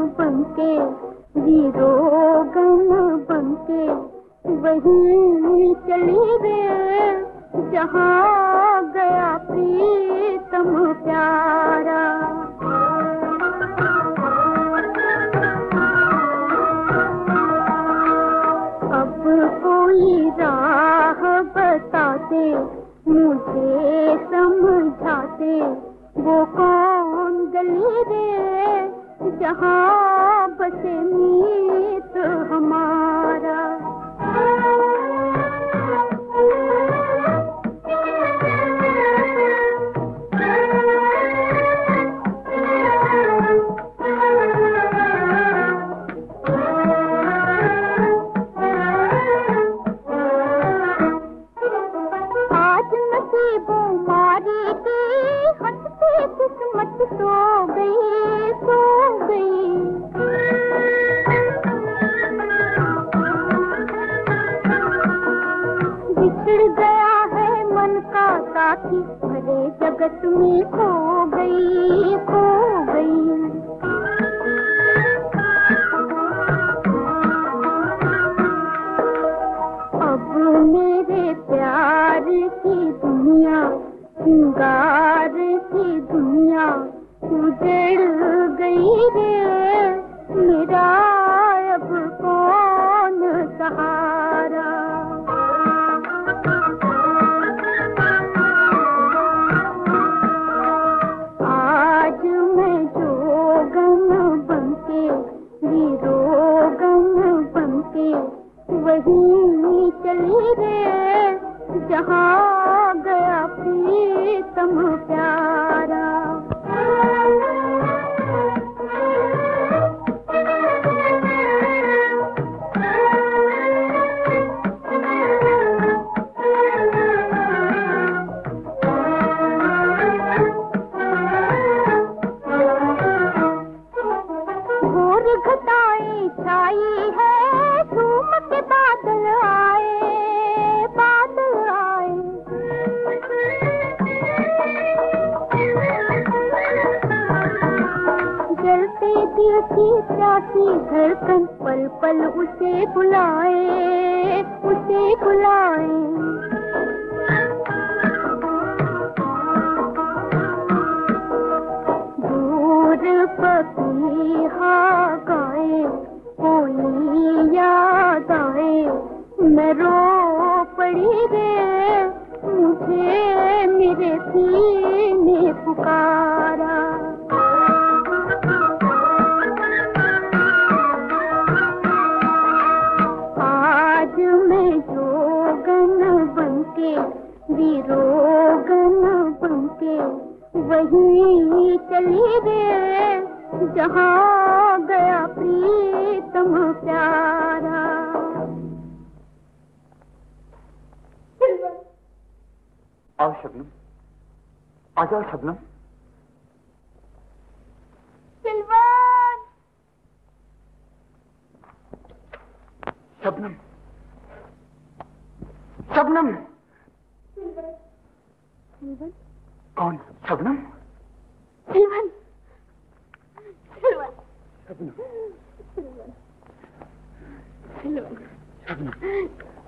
बनके, वीरोगन बनके वहीं चली रे जहाँ गया प्रीतम प्यारा। अब कोई राह बताते, मुझे समझाते, वो कौन गली रे जहाँ बसे मीत हमारा। आज नसीबों मारी की हंसती किस्मत सो गई, सो गई। बिछड़ गया है मन का साथी, भरे जगत में खो गई, खो गई। अब मेरे प्यार की दुनिया, सिंगार की दुनिया उजड़ गई रे, मेरा अब कौन सहारा। आज मैं जोगन बनके, वीरोगन बनके वहीं चली रे जहाँ गया प्रीतम प्यारा। घोर घटाएं छाई है, झूम के बादल आए, बादल आए। जलते दिल की प्यासी धड़कन पल पल उसे बुलाए, उसे बुलाए। दूर पपीहा गाए, कोई याद आए, मैं रो पड़ी रे, मुझे मेरे सीने पुकारा। आज मैं जोगन बनके, वीरोगन बनके वहीं चली रे जहाँ गया प्रीतम प्यारा। आओ शबनम, आ जाओ शबनम। सिल्वन, शबनम, शबनम। सिल्वन, सिल्वन, कौन? शबनम? सिल्वन, सिल्वन, शबनम, सिल्वन, सिल्वन, शबनम।